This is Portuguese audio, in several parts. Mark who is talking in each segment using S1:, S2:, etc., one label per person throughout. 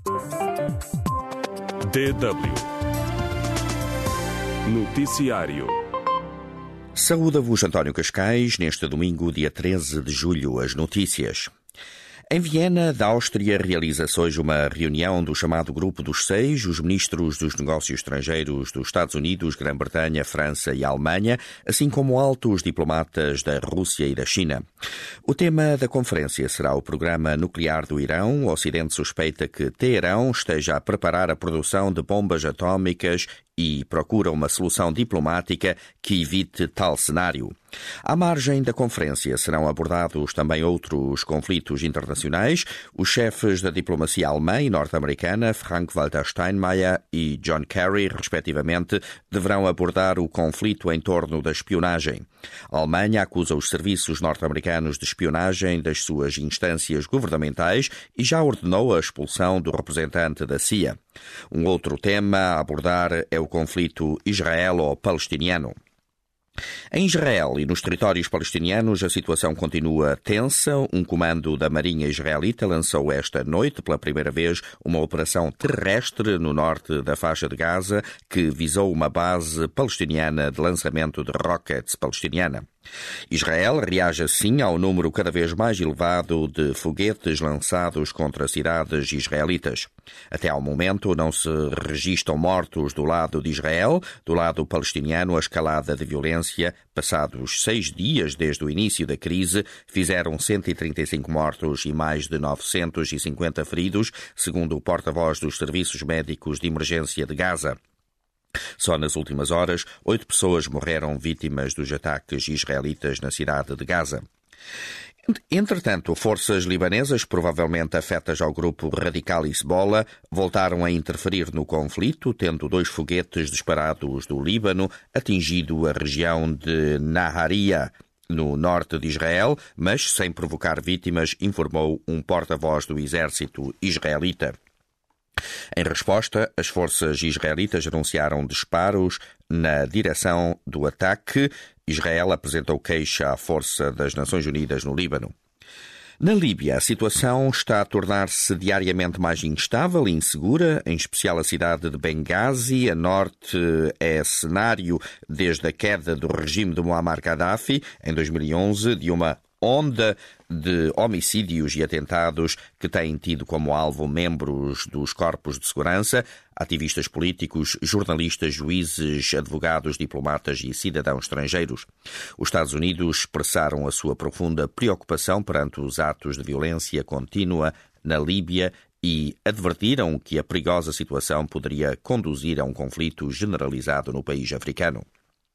S1: DW Noticiário.
S2: Saúda-vos António Cascais, neste domingo, dia 13 de julho, as notícias. Em Viena, da Áustria, realiza-se hoje uma reunião do chamado Grupo dos Seis, os ministros dos negócios estrangeiros dos Estados Unidos, Grã-Bretanha, França e Alemanha, assim como altos diplomatas da Rússia e da China. O tema da conferência será o programa nuclear do Irão. O Ocidente suspeita que Teherão esteja a preparar a produção de bombas atómicas e procura uma solução diplomática que evite tal cenário. À margem da conferência serão abordados também outros conflitos internacionais. Os chefes da diplomacia alemã e norte-americana, Frank-Walter Steinmeier e John Kerry, respectivamente, deverão abordar o conflito em torno da espionagem. A Alemanha acusa os serviços norte-americanos de espionagem das suas instâncias governamentais e já ordenou a expulsão do representante da CIA. Um outro tema a abordar é o conflito israelo-palestiniano. Em Israel e nos territórios palestinianos, a situação continua tensa. Um comando da Marinha israelita lançou esta noite, pela primeira vez, uma operação terrestre no norte da faixa de Gaza que visou uma base palestiniana de lançamento de rockets palestiniana. Israel reage assim ao número cada vez mais elevado de foguetes lançados contra cidades israelitas. Até ao momento não se registram mortos do lado de Israel. Do lado palestiniano, a escalada de violência, passados 6 dias desde o início da crise, fizeram 135 mortos e mais de 950 feridos, segundo o porta-voz dos serviços médicos de emergência de Gaza. Só nas últimas horas, 8 pessoas morreram vítimas dos ataques israelitas na cidade de Gaza. Entretanto, forças libanesas, provavelmente afetas ao grupo radical Hezbollah, voltaram a interferir no conflito, tendo 2 foguetes disparados do Líbano atingido a região de Naharia, no norte de Israel, mas sem provocar vítimas, informou um porta-voz do exército israelita. Em resposta, as forças israelitas anunciaram disparos na direção do ataque. Israel apresentou queixa à Força das Nações Unidas no Líbano. Na Líbia, a situação está a tornar-se diariamente mais instável e insegura, em especial a cidade de Benghazi. A norte é cenário, desde a queda do regime de Muammar Gaddafi, em 2011, de uma onda de homicídios e atentados que têm tido como alvo membros dos corpos de segurança, ativistas políticos, jornalistas, juízes, advogados, diplomatas e cidadãos estrangeiros. Os Estados Unidos expressaram a sua profunda preocupação perante os atos de violência contínua na Líbia e advertiram que a perigosa situação poderia conduzir a um conflito generalizado no país africano.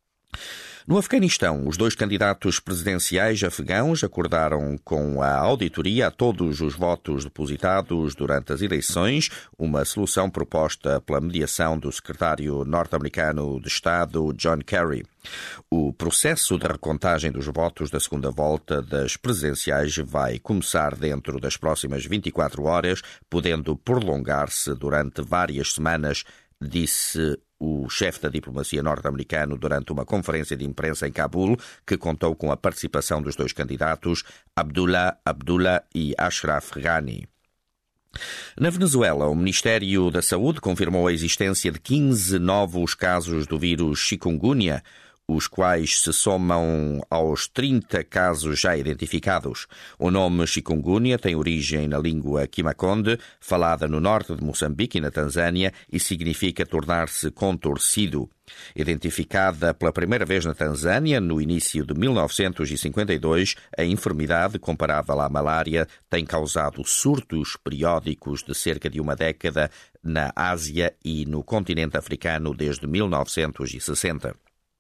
S2: No Afeganistão, os 2 candidatos presidenciais afegãos acordaram com a auditoria a todos os votos depositados durante as eleições, uma solução proposta pela mediação do secretário norte-americano de Estado, John Kerry. O processo de recontagem dos votos da segunda volta das presidenciais vai começar dentro das próximas 24 horas, podendo prolongar-se durante várias semanas, disse o chefe da diplomacia norte-americano durante uma conferência de imprensa em Cabul, que contou com a participação dos 2 candidatos, Abdullah e Ashraf Ghani. Na Venezuela, o Ministério da Saúde confirmou a existência de 15 novos casos do vírus chikungunya, os quais se somam aos 30 casos já identificados. O nome chikungunya tem origem na língua Kimakonde, falada no norte de Moçambique e na Tanzânia, e significa tornar-se contorcido. Identificada pela primeira vez na Tanzânia, no início de 1952, a enfermidade, comparável à malária, tem causado surtos periódicos de cerca de uma década na Ásia e no continente africano desde 1960.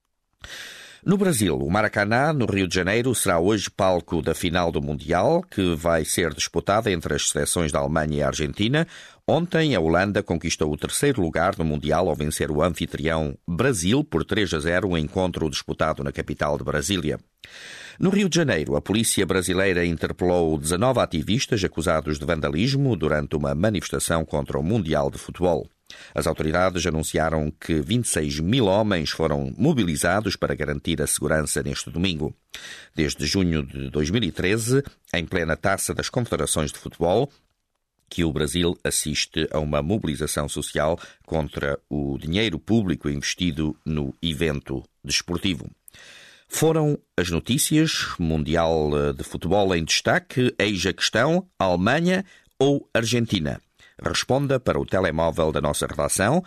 S2: No Brasil, o Maracanã, no Rio de Janeiro, será hoje palco da final do Mundial, que vai ser disputada entre as seleções da Alemanha e a Argentina. Ontem, a Holanda conquistou o 3º lugar no Mundial ao vencer o anfitrião Brasil por 3-0, um encontro disputado na capital de Brasília. No Rio de Janeiro, a polícia brasileira interpelou 19 ativistas acusados de vandalismo durante uma manifestação contra o Mundial de Futebol. As autoridades anunciaram que 26 mil homens foram mobilizados para garantir a segurança neste domingo. Desde junho de 2013, em plena taça das confederações de futebol, que o Brasil assiste a uma mobilização social contra o dinheiro público investido no evento desportivo. Foram as notícias. Mundial de Futebol em destaque. Eis a questão: Alemanha ou Argentina? Responda para o telemóvel da nossa redação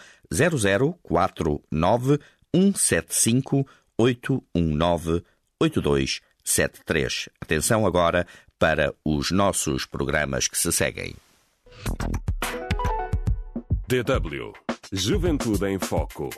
S2: 0049 175 819 8273. Atenção agora para os nossos programas que se seguem.
S1: DW Juventude em Foco.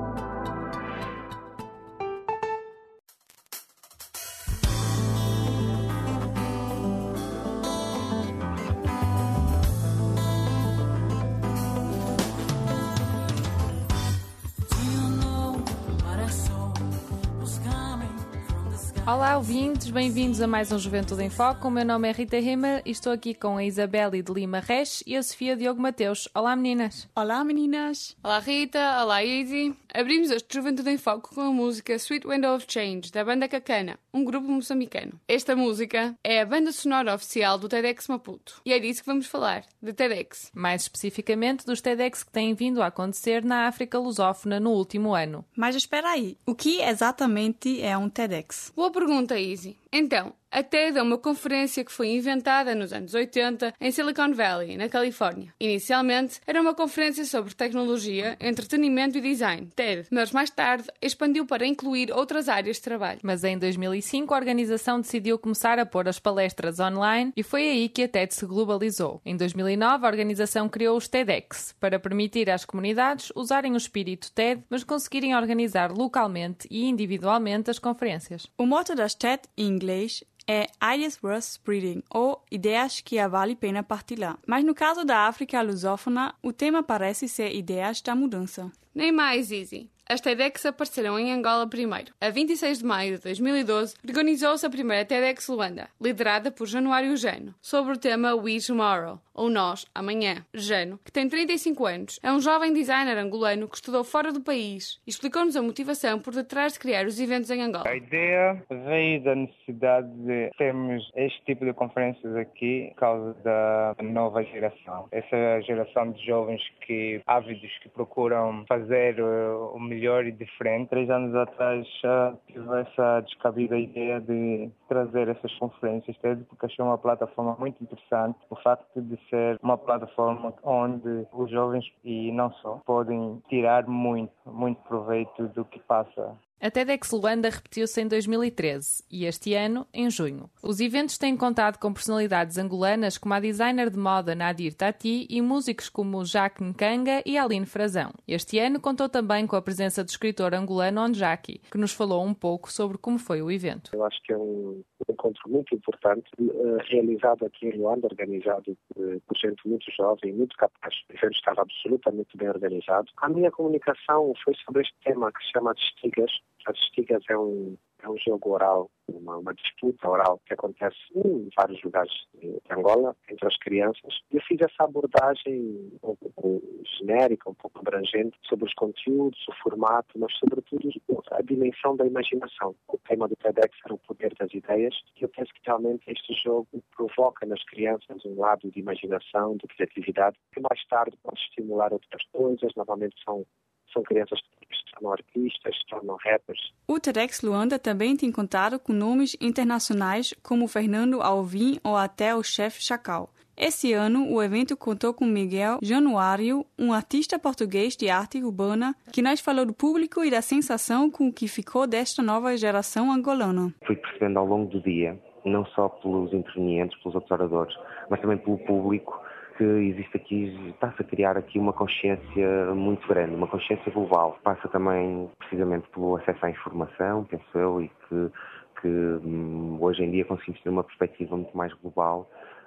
S3: Olá, ouvintes, bem-vindos a mais um Juventude em Foco. O meu nome é Rita Rimmer e estou aqui com a Isabelle de Lima Reis e a Sofia Diogo Mateus. Olá, meninas.
S4: Olá, meninas.
S5: Olá, Rita. Olá, Izzy. Abrimos este Juventude em Foco com a música Sweet Window of Change, da banda Cacana, um grupo moçambicano. Esta música é a banda sonora oficial do TEDx Maputo. E é disso que vamos falar, de TEDx.
S3: Mais especificamente dos TEDx que têm vindo a acontecer na África lusófona no último ano.
S4: Mas espera aí, o que exatamente é um TEDx?
S5: Boa pergunta, Izzy. Então, a TED é uma conferência que foi inventada nos anos 80 em Silicon Valley, na Califórnia. Inicialmente, era uma conferência sobre tecnologia, entretenimento e design, TED, mas mais tarde expandiu para incluir outras áreas de trabalho.
S3: Mas em 2005 a organização decidiu começar a pôr as palestras online e foi aí que a TED se globalizou. Em 2009 a organização criou os TEDx para permitir às comunidades usarem o espírito TED, mas conseguirem organizar localmente e individualmente as conferências.
S4: O mote das TED em inglês é Ideas Worth Spreading, ou Ideias que vale a pena partilhar. Mas no caso da África lusófona, o tema parece ser Ideias da Mudança.
S5: Nem mais, Izzy. As TEDx apareceram em Angola primeiro. A 26 de maio de 2012, organizou-se a primeira TEDx Luanda, liderada por Januário Jano, sobre o tema We Tomorrow, ou Nós, Amanhã. Jano, que tem 35 anos, é um jovem designer angolano que estudou fora do país e explicou-nos a motivação por detrás de criar os eventos em Angola.
S6: A ideia veio da necessidade de termos este tipo de conferências aqui por causa da nova geração. Essa geração de jovens ávidos que procuram fazer o melhor e diferente. 3 anos atrás já tive essa descabida ideia de trazer essas conferências, porque achei uma plataforma muito interessante. O facto de ser uma plataforma onde os jovens, e não só, podem tirar muito proveito do que passa.
S3: A TEDx Luanda repetiu-se em 2013 e este ano, em junho. Os eventos têm contado com personalidades angolanas como a designer de moda Nadir Tati e músicos como Jacques Nkanga e Aline Frazão. Este ano contou também com a presença do escritor angolano Onjaki, que nos falou um pouco sobre como foi o evento.
S7: Eu acho que é um encontro muito importante, realizado aqui em Luanda, organizado por gente muito jovem, muito capaz. O evento estava absolutamente bem organizado. A minha comunicação foi sobre este tema que se chama de Stigas. As Stigas é um jogo oral, uma disputa oral que acontece em vários lugares de Angola, entre as crianças. Eu fiz essa abordagem um pouco genérica, um pouco abrangente, sobre os conteúdos, o formato, mas sobretudo a dimensão da imaginação. O tema do TEDx era o poder das ideias, e eu penso que realmente este jogo provoca nas crianças um lado de imaginação, de criatividade, que mais tarde pode estimular outras coisas. Normalmente são crianças que se tornam artistas, se tornam rappers.
S4: O TEDx Luanda também tem contado com nomes internacionais como Fernando Alvim ou até o chefe Chacal. Esse ano, o evento contou com Miguel Januário, um artista português de arte urbana, que nos falou do público e da sensação com o que ficou desta nova geração angolana.
S8: Fui percebendo ao longo do dia, não só pelos intervenientes, pelos outros oradores, mas também pelo público, que existe aqui, está-se a criar aqui uma consciência muito grande, uma consciência global. Passa também precisamente pelo acesso à informação, penso eu, e que hoje em dia conseguimos ter uma perspectiva muito mais global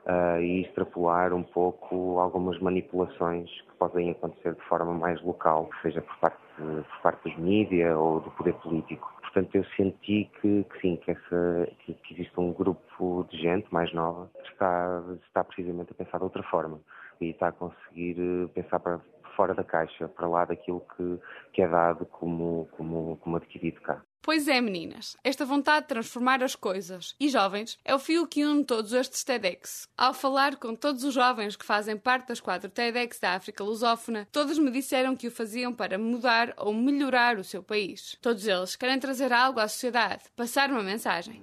S8: e extrapolar um pouco algumas manipulações que podem acontecer de forma mais local, seja por parte dos mídias ou do poder político. Portanto, eu senti que existe um grupo de gente mais nova que está precisamente a pensar de outra forma e está a conseguir pensar para fora da caixa, para lá daquilo que é dado como adquirido cá.
S5: Pois é, meninas, esta vontade de transformar as coisas e jovens é o fio que une todos estes TEDx. Ao falar com todos os jovens que fazem parte das 4 TEDx da África lusófona, todos me disseram que o faziam para mudar ou melhorar o seu país. Todos eles querem trazer algo à sociedade, passar uma mensagem.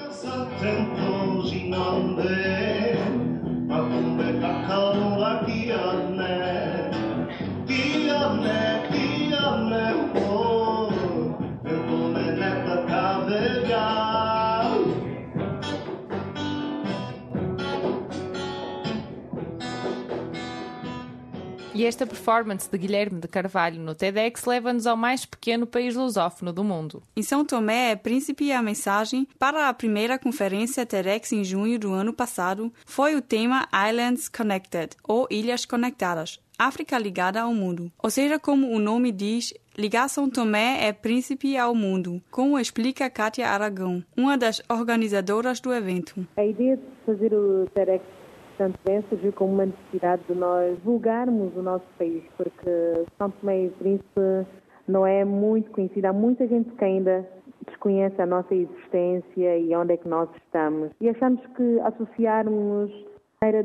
S3: E esta performance de Guilherme de Carvalho no TEDx leva-nos ao mais pequeno país lusófono do mundo.
S4: Em São Tomé, Príncipe, a mensagem para a primeira conferência TEDx em junho do ano passado foi o tema Islands Connected, ou Ilhas Conectadas, África ligada ao mundo. Ou seja, como o nome diz, ligar São Tomé é Príncipe ao mundo, como explica Kátia Aragão, uma das organizadoras do evento.
S9: A ideia de fazer o TEDx Santo Tomé surgiu como uma necessidade de nós divulgarmos o nosso país, porque São Tomé e Príncipe não é muito conhecido. Há muita gente que ainda desconhece a nossa existência e onde é que nós estamos. E achamos que associarmos a maneira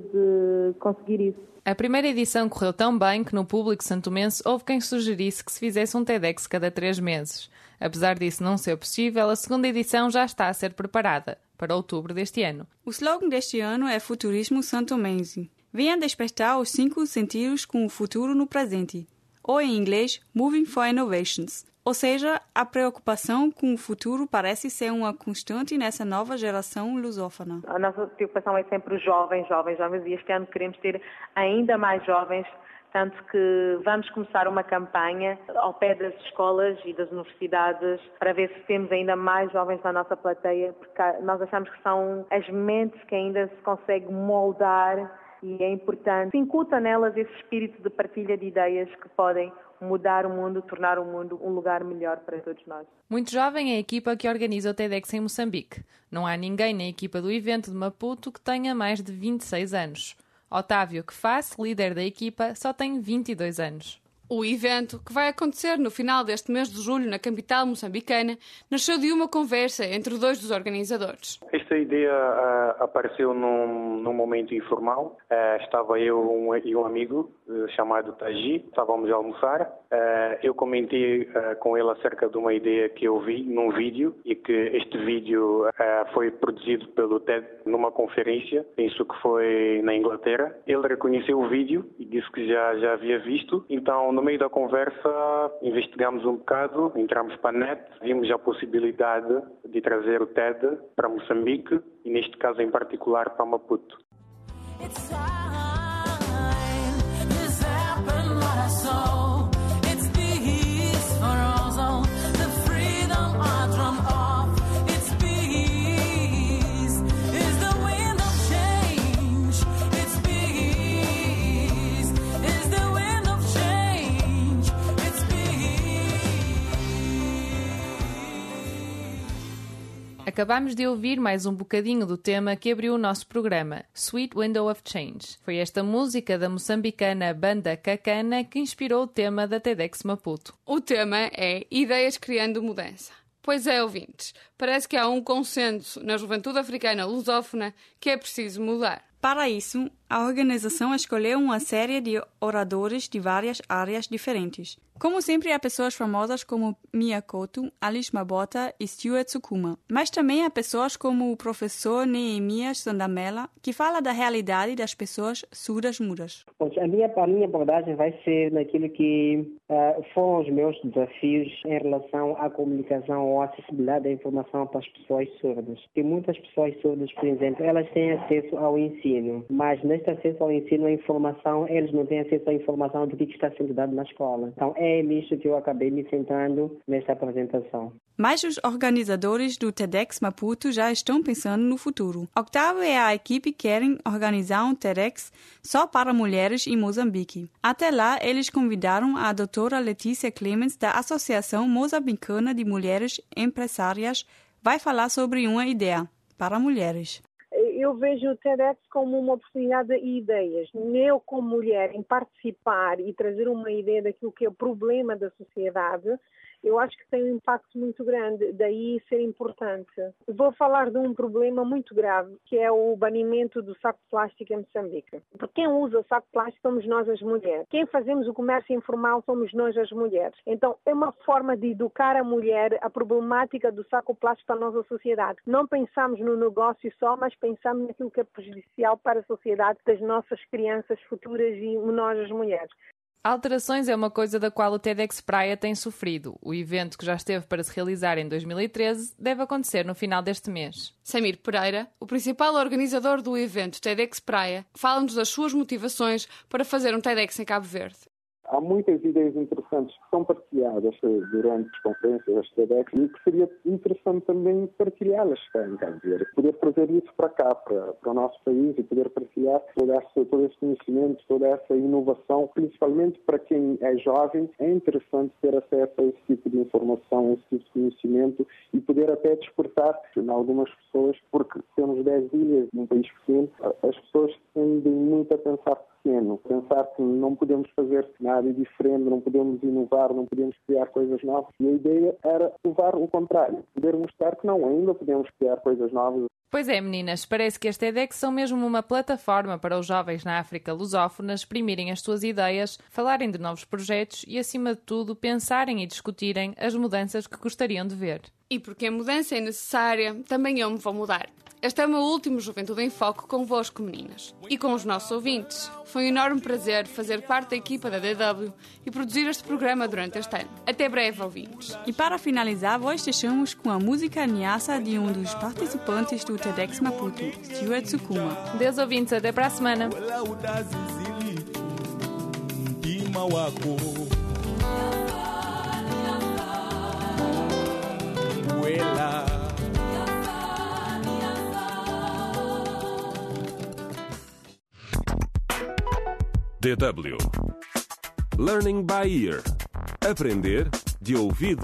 S9: de conseguir isso.
S3: A primeira edição correu tão bem que no público santomense houve quem sugerisse que se fizesse um TEDx cada 3 meses. Apesar disso não ser possível, a segunda edição já está a ser preparada, para outubro deste ano.
S4: O slogan deste ano é Futurismo Santomense. Venha despertar os 5 sentidos com o futuro no presente, ou em inglês, Moving for Innovations. Ou seja, a preocupação com o futuro parece ser uma constante nessa nova geração lusófona.
S9: A nossa preocupação é sempre os jovens, e este ano queremos ter ainda mais jovens, tanto que vamos começar uma campanha ao pé das escolas e das universidades para ver se temos ainda mais jovens na nossa plateia, porque nós achamos que são as mentes que ainda se consegue moldar e é importante que se incuta nelas esse espírito de partilha de ideias que podem mudar o mundo, tornar o mundo um lugar melhor para todos nós.
S3: Muito jovem é a equipa que organiza o TEDx em Moçambique. Não há ninguém na equipa do evento de Maputo que tenha mais de 26 anos. Otávio Kefas, líder da equipa, só tem 22 anos.
S5: O evento, que vai acontecer no final deste mês de julho na capital moçambicana, nasceu de uma conversa entre 2 dos organizadores.
S10: Esta ideia apareceu num momento informal. Estava eu e um amigo chamado Taji, estávamos a almoçar. Eu comentei com ele acerca de uma ideia que eu vi num vídeo e que este vídeo foi produzido pelo TED numa conferência, penso que foi na Inglaterra. Ele reconheceu o vídeo e disse que já havia visto. Então, no meio da conversa, investigamos um bocado, entramos para a net, vimos a possibilidade de trazer o TED para Moçambique e, neste caso em particular, para Maputo.
S3: Acabámos de ouvir mais um bocadinho do tema que abriu o nosso programa, Sweet Window of Change. Foi esta música da moçambicana Banda Cacana que inspirou o tema da TEDx Maputo.
S5: O tema é Ideias Criando Mudança. Pois é, ouvintes, parece que há um consenso na juventude africana lusófona que é preciso mudar.
S4: Para isso, a organização escolheu uma série de oradores de várias áreas diferentes. Como sempre, há pessoas famosas como Mia Couto, Alice Mabota e Stuart Sukuma. Mas também há pessoas como o professor Neemias Sandamela, que fala da realidade das pessoas surdas-mudas.
S11: A minha abordagem vai ser naquilo que foram os meus desafios em relação à comunicação ou à acessibilidade da informação para as pessoas surdas. Tem muitas pessoas surdas, por exemplo, elas têm acesso ao ensino, mas neste acesso ao ensino, a informação, eles não têm acesso à informação do que está sendo dado na escola. Então, é nisso que eu acabei me centrando nesta apresentação.
S4: Mas os organizadores do TEDx Maputo já estão pensando no futuro. Octávio e a equipe querem organizar um TEDx só para mulheres em Moçambique. Até lá, eles convidaram a doutora Letícia Clemens, da Associação Moçambicana de Mulheres Empresárias, vai falar sobre uma ideia para mulheres.
S12: Eu vejo o TEDx como uma oportunidade de ideias. Eu, como mulher, em participar e trazer uma ideia daquilo que é o problema da sociedade, eu acho que tem um impacto muito grande, daí ser importante. Vou falar de um problema muito grave, que é o banimento do saco de plástico em Moçambique. Porque quem usa o saco de plástico somos nós as mulheres. Quem fazemos o comércio informal somos nós as mulheres. Então é uma forma de educar a mulher a problemática do saco de plástico para a nossa sociedade. Não pensamos no negócio só, mas pensamos naquilo que é prejudicial para a sociedade das nossas crianças futuras e nós as mulheres.
S3: Alterações é uma coisa da qual o TEDx Praia tem sofrido. O evento, que já esteve para se realizar em 2013, deve acontecer no final deste mês.
S5: Samir Pereira, o principal organizador do evento TEDx Praia, fala-nos das suas motivações para fazer um TEDx em Cabo Verde.
S13: Há muitas ideias interessantes que são partilhadas durante as conferências, as TEDx, e que seria interessante também partilhá-las em Cabo Verde. Poder trazer isso para cá, para o nosso país, e poder partilhar todo esse conhecimento, toda essa inovação, principalmente para quem é jovem. É interessante ter acesso a esse tipo de informação, a esse tipo de conhecimento, e poder até despertar em algumas pessoas, porque temos 10 ilhas num país pequeno, as pessoas tendem muito a pensar que não podemos fazer nada diferente, não podemos inovar, não podemos criar coisas novas. E a ideia era provar o contrário, poder mostrar que não, ainda podemos criar coisas novas.
S3: Pois é, meninas, parece que as TEDx são mesmo uma plataforma para os jovens na África lusófona exprimirem as suas ideias, falarem de novos projetos e, acima de tudo, pensarem e discutirem as mudanças que gostariam de ver.
S5: E porque a mudança é necessária, também eu me vou mudar. Este é o meu último Juventude em Foco convosco, meninas. E com os nossos ouvintes. Foi um enorme prazer fazer parte da equipa da DW e produzir este programa durante este ano. Até breve, ouvintes.
S4: E para finalizar, vos deixamos com a música Niassa de um dos participantes do TEDx Maputo, Stuart Sukuma.
S3: Deus ouvintes, até para a semana.
S1: DW Learning by Ear. Aprender de ouvido.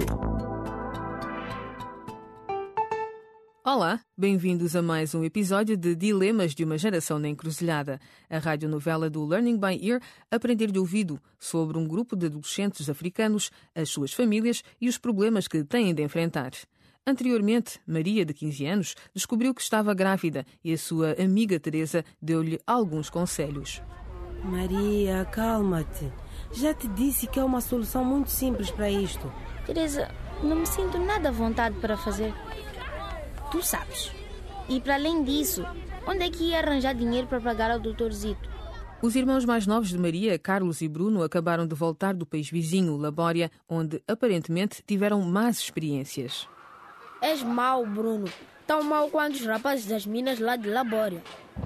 S14: Olá, bem-vindos a mais um episódio de Dilemas de uma Geração na Encruzilhada, a radionovela do Learning by Ear, Aprender de Ouvido, sobre um grupo de adolescentes africanos, as suas famílias e os problemas que têm de enfrentar. Anteriormente, Maria, de 15 anos, descobriu que estava grávida e a sua amiga Teresa deu-lhe alguns conselhos.
S15: Maria, calma-te. Já te disse que é uma solução muito simples para isto.
S16: Teresa, não me sinto nada à vontade para fazer. Tu sabes. E para além disso, onde é que ia arranjar dinheiro para pagar ao Dr. Zito?
S14: Os irmãos mais novos de Maria, Carlos e Bruno, acabaram de voltar do país vizinho, Labória, onde aparentemente tiveram más experiências.
S16: És mau, Bruno. Tão mau quanto os rapazes das minas lá de Labória.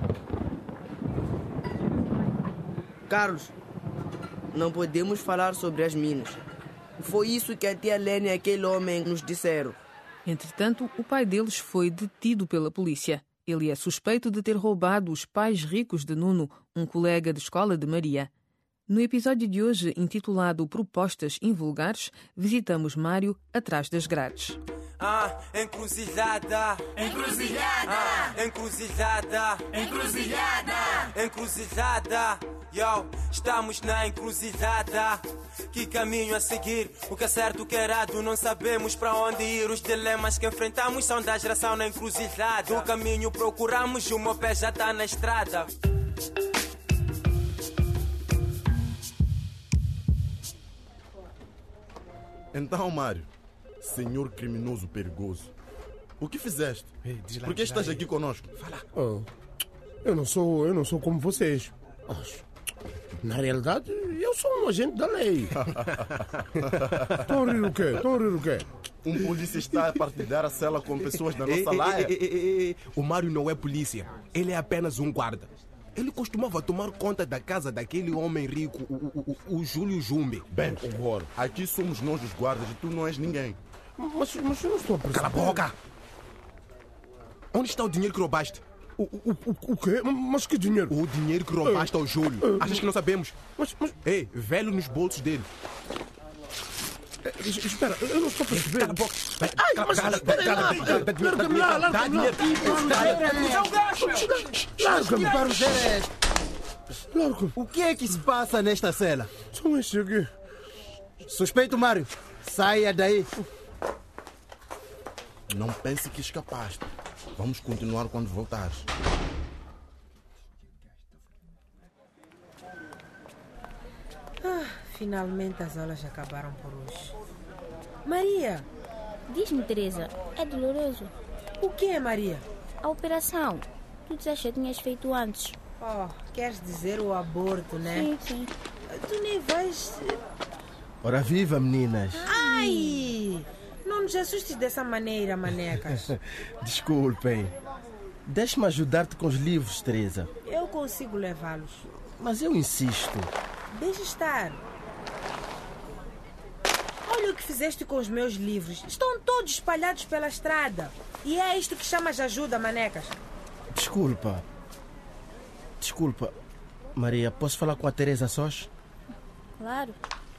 S17: Carlos, não podemos falar sobre as minas. Foi isso que a tia Lene e aquele homem nos disseram.
S14: Entretanto, o pai deles foi detido pela polícia. Ele é suspeito de ter roubado os pais ricos de Nuno, um colega de escola de Maria. No episódio de hoje, intitulado Propostas Invulgares, visitamos Mário atrás das grades.
S18: Encruzilhada, encruzilhada, encruzilhada, encruzilhada, encruzilhada. Yo, estamos na encruzilhada. Que caminho a seguir? O que é certo, o que é errado? Não sabemos para onde ir. Os dilemas que enfrentamos são da geração na encruzilhada. O caminho procuramos e o meu pé já está na estrada.
S19: Então, Mário, senhor criminoso perigoso, o que fizeste? Por que estás aqui conosco? Fala.
S20: Oh, eu não sou como vocês. Na realidade, eu sou um agente da lei. Estão a rir o quê?
S19: Um polícia está a partilhar a cela com pessoas da nossa laia.
S21: O Mário não é polícia, ele é apenas um guarda. Ele costumava tomar conta da casa daquele homem rico, o Júlio Jumbe.
S19: Bem, aqui somos nós os guardas e tu não és ninguém.
S20: Mas eu não estou a perceber.
S21: Cala a boca! Onde está o dinheiro que roubaste?
S20: O quê? Mas que dinheiro?
S21: O dinheiro que roubaste ao Júlio. Achas que não sabemos? Mas... Ei, velho nos bolsos dele.
S20: Espera, eu não estou a perceber.
S21: Cala a boca!
S20: Larga-me lá, larga-me lá. Larga-me. Larga-me.
S2: O que é que se passa nesta cela?
S20: São estes aqui.
S2: Suspeito, Mário. Saia daí.
S19: Não pense que escapaste. Vamos continuar quando voltares.
S15: Finalmente as aulas acabaram por hoje. Maria!
S16: Diz-me, Teresa, é doloroso?
S15: O que é, Maria?
S16: A operação. Tu disseste que tinhas feito antes.
S15: Oh, queres dizer o aborto, né?
S16: Sim, sim.
S15: Tu nem vais...
S2: Ora viva, meninas.
S15: Ai! Não nos assustes dessa maneira, manecas.
S2: Desculpem. Deixa-me ajudar-te com os livros, Teresa.
S15: Eu consigo levá-los.
S2: Mas eu insisto.
S15: Deixa estar. Olha o que fizeste com os meus livros. Estão todos espalhados pela estrada. E é isto que chamas de ajuda, manecas.
S2: Desculpa. Maria, posso falar com a Teresa sós?
S16: Claro.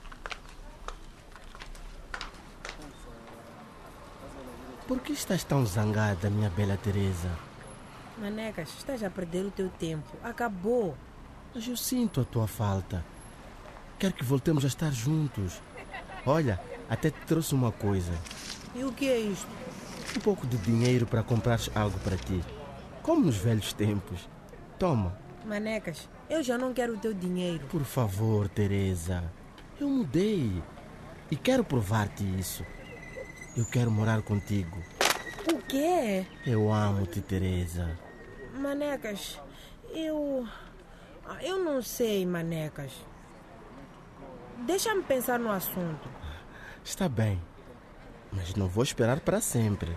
S2: Por que estás tão zangada, minha bela Teresa?
S15: Manecas, estás a perder o teu tempo. Acabou.
S2: Mas eu sinto a tua falta. Quero que voltemos a estar juntos. Olha, até te trouxe uma coisa.
S15: E o que é isto?
S2: Um pouco de dinheiro para comprares algo para ti. Como nos velhos tempos. Toma.
S15: Manecas, eu já não quero o teu dinheiro.
S2: Por favor, Teresa. Eu mudei. E quero provar-te isso. Eu quero morar contigo.
S15: O quê?
S2: Eu amo-te, Teresa.
S15: Manecas, eu não sei, manecas. Deixa-me pensar no assunto.
S2: Está bem. Mas não vou esperar para sempre.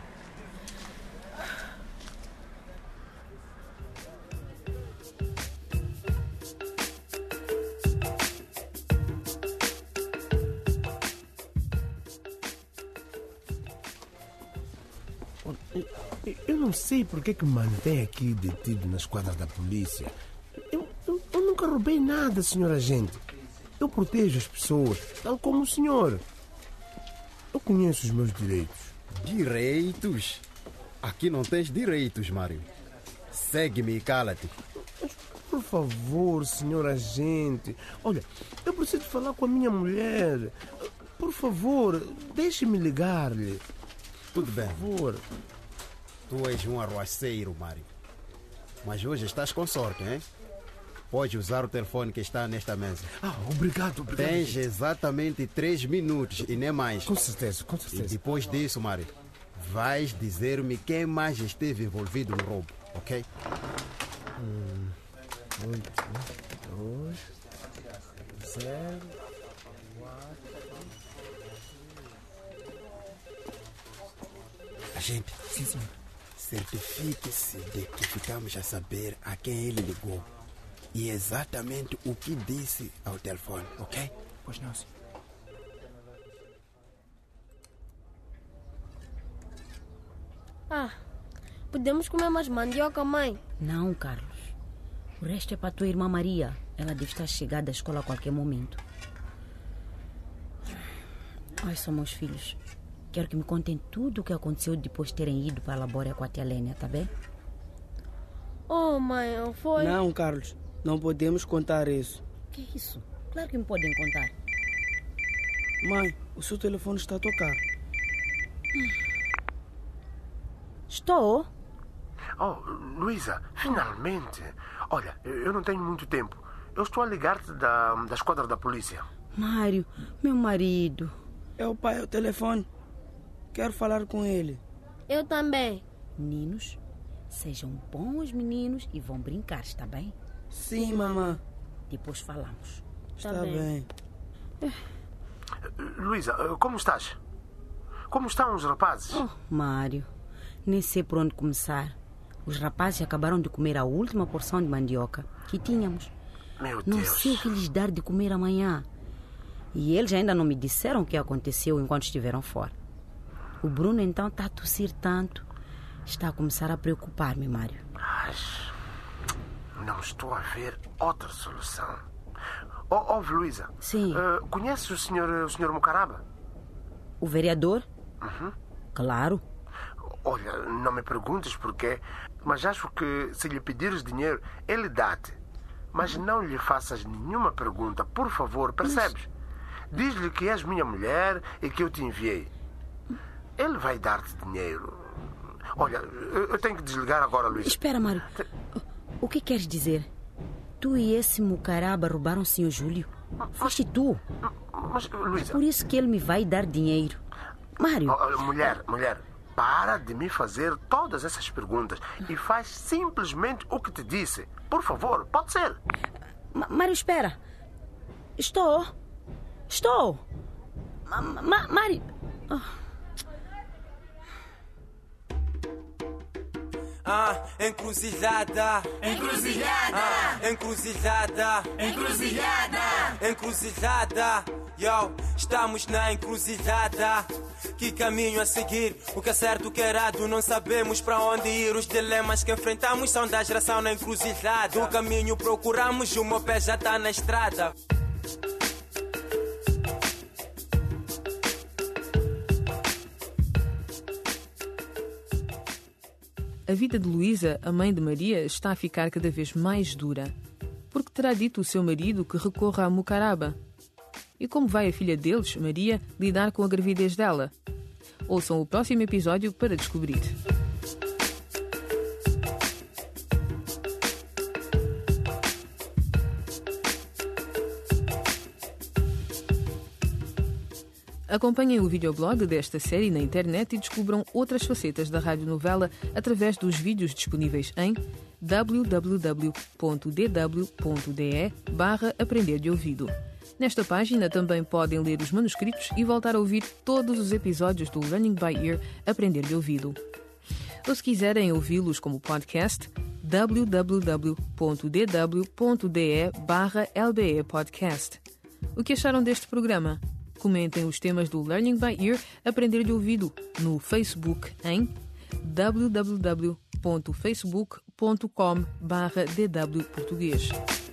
S20: Eu não sei porque que me mantém aqui detido nas quadras da polícia. Eu nunca roubei nada, senhor agente. Eu protejo as pessoas, tal como o senhor. Eu conheço os meus direitos.
S22: Direitos? Aqui não tens direitos, Mário. Segue-me e cala-te.
S20: Por favor, senhor agente. Olha, eu preciso falar com a minha mulher. Por favor, deixe-me ligar-lhe.
S22: Tudo bem.
S20: Por favor.
S22: Tu és um arruaceiro, Mário. Mas hoje estás com sorte, hein? Pode usar o telefone que está nesta mesa.
S20: Obrigado.
S22: Tens exatamente 3 minutos e nem mais.
S20: Com certeza.
S22: E depois disso, Mário, vais dizer-me quem mais esteve envolvido no roubo, ok?
S20: 2, 0, 4.
S22: Agente, sim, senhor. Certifique-se de que ficamos a saber a quem ele ligou e exatamente o que disse ao telefone, ok?
S23: Pois não, senhor.
S16: Podemos comer mais mandioca, mãe?
S24: Não, Carlos. O resto é para a tua irmã Maria. Ela deve estar chegada da escola a qualquer momento. Ai, são meus filhos. Quero que me contem tudo o que aconteceu depois de terem ido para a labória com a tia Lénia, tá bem?
S16: Oh, mãe, não foi?
S17: Não, Carlos. Não podemos contar isso.
S24: Que é isso? Claro que me podem contar.
S17: Mãe, o seu telefone está a tocar.
S24: Estou?
S20: Oh, Luísa, finalmente. Olha, eu não tenho muito tempo. Eu estou a ligar-te da esquadra da polícia.
S24: Mário, meu marido.
S17: É o pai ao telefone. Quero falar com ele.
S16: Eu também.
S24: Meninos, sejam bons meninos e vão brincar, está bem?
S17: Sim, mamãe.
S24: Depois falamos.
S17: Está bem.
S20: Luísa, como estás? Como estão os rapazes?
S24: Oh, Mário, nem sei por onde começar. Os rapazes acabaram de comer a última porção de mandioca que tínhamos.
S20: Meu
S24: Não
S20: Deus.
S24: sei o que lhes dar de comer amanhã. E eles ainda não me disseram o que aconteceu enquanto estiveram fora. O Bruno então está a tossir tanto. Está a começar a preocupar-me, Mário.
S20: Não estou a ver outra solução. Ouve, Luísa.
S24: Sim.
S20: Conheces o senhor Mucaraba?
S24: O vereador?
S20: Uhum.
S24: Claro.
S20: Olha, não me perguntes porquê, mas acho que se lhe pedires dinheiro, ele dá-te. Mas não lhe faças nenhuma pergunta, por favor, percebes? Diz-lhe que és minha mulher e que eu te enviei. Ele vai dar-te dinheiro. Olha, eu tenho que desligar agora, Luísa.
S24: Espera, Mário. O que queres dizer? Tu e esse mucaraba roubaram o Sr. Júlio? Foste tu.
S20: Mas, Luísa...
S24: É por isso que ele me vai dar dinheiro. Mário...
S20: Mulher, para de me fazer todas essas perguntas e faz simplesmente o que te disse. Por favor, pode ser.
S24: Mário, espera. Estou. Mário...
S18: Encruzilhada, yo, estamos na encruzilhada. Que caminho a seguir? O que é certo, o que é errado? Não sabemos para onde ir. Os dilemas que enfrentamos são da geração na encruzilhada. O caminho procuramos, o meu pé já está na estrada.
S14: A vida de Luísa, a mãe de Maria, está a ficar cada vez mais dura. Porque terá dito o seu marido que recorra à mucaraba? E como vai a filha deles, Maria, lidar com a gravidez dela? Ouçam o próximo episódio para descobrir. Acompanhem o videoblog desta série na internet e descubram outras facetas da radionovela através dos vídeos disponíveis em www.dw.de/aprender de ouvido. Nesta página também podem ler os manuscritos e voltar a ouvir todos os episódios do Learning by Ear Aprender de Ouvido. Ou se quiserem ouvi-los como podcast, www.dw.de/lbe podcast. O que acharam deste programa? Comentem os temas do Learning by Ear Aprender de Ouvido no Facebook em www.facebook.com/dwportuguês.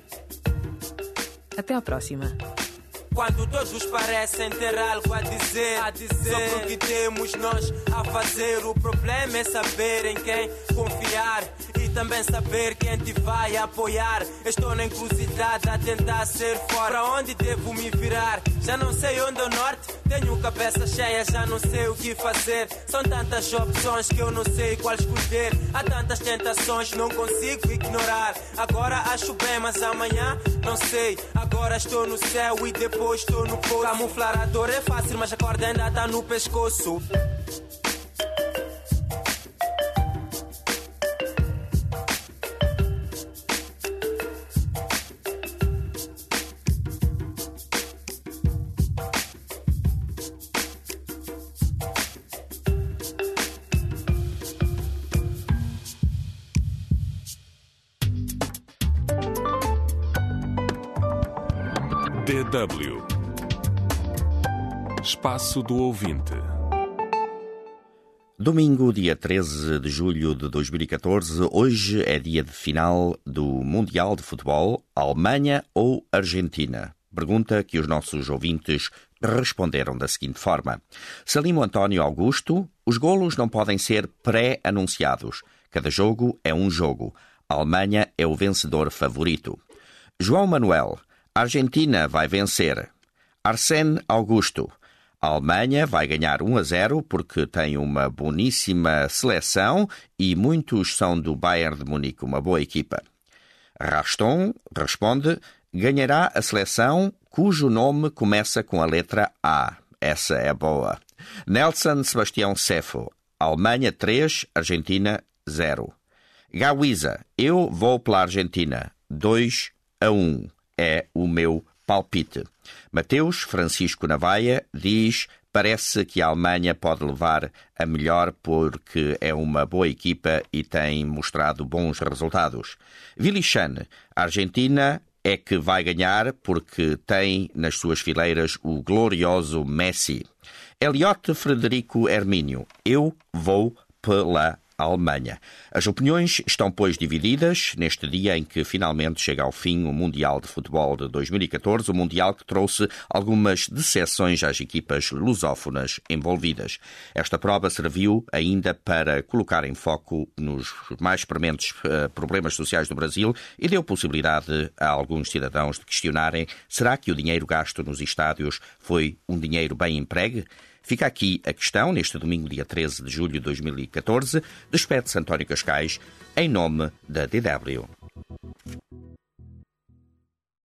S14: Até à próxima.
S18: Quando todos parecem ter algo a dizer sobre o que temos nós a fazer. O problema é saber em quem confiar e também saber quem te vai apoiar. Estou na encruzilhada a tentar ser fora. Para onde devo me virar? Já não sei onde é o norte. Tenho cabeça cheia, já não sei o que fazer. São tantas opções que eu não sei qual escolher. Há tantas tentações, não consigo ignorar. Agora acho bem, mas amanhã não sei. Agora estou no céu e depois estou no poço. Camuflar a dor é fácil, mas a corda ainda está no pescoço.
S1: DW Espaço do Ouvinte.
S6: Domingo, dia 13 de julho de 2014, hoje é dia de final do Mundial de Futebol, Alemanha ou Argentina? Pergunta que os nossos ouvintes responderam da seguinte forma. Salimo António Augusto, os golos não podem ser pré-anunciados. Cada jogo é um jogo. A Alemanha é o vencedor favorito. João Manuel, a Argentina vai vencer. Arsène Augusto, a Alemanha vai ganhar 1-0 porque tem uma boníssima seleção e muitos são do Bayern de Munique, uma boa equipa. Raston responde, ganhará a seleção cujo nome começa com a letra A. Essa é boa. Nelson Sebastião Cefo, Alemanha 3, Argentina 0. Gauiza, eu vou pela Argentina, 2-1. É o meu palpite. Mateus Francisco Navaia diz, parece que a Alemanha pode levar a melhor porque é uma boa equipa e tem mostrado bons resultados. Vilichan, a Argentina é que vai ganhar porque tem nas suas fileiras o glorioso Messi. Eliote Frederico Hermínio, eu vou pela a Alemanha. As opiniões estão, pois, divididas neste dia em que finalmente chega ao fim o Mundial de Futebol de 2014, o Mundial que trouxe algumas decepções às equipas lusófonas envolvidas. Esta prova serviu ainda para colocar em foco nos mais prementes problemas sociais do Brasil e deu possibilidade a alguns cidadãos de questionarem: será que o dinheiro gasto nos estádios foi um dinheiro bem empregue? Fica aqui a questão, neste domingo, dia 13 de julho de 2014, despede-se António Cascais, em nome da DW.